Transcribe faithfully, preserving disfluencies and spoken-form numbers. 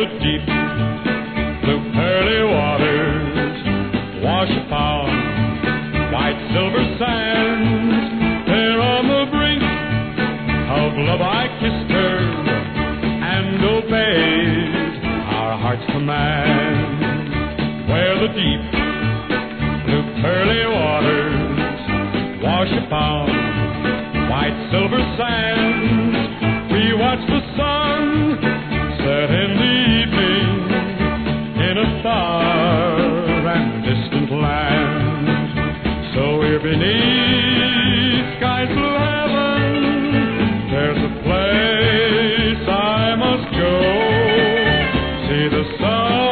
the deep blue pearly waters wash upon white silver sands. There on the brink of love I kissed her and obeyed our heart's command. Where the deep blue pearly waters wash upon white silver sands, we watch the sun set in the evening in a far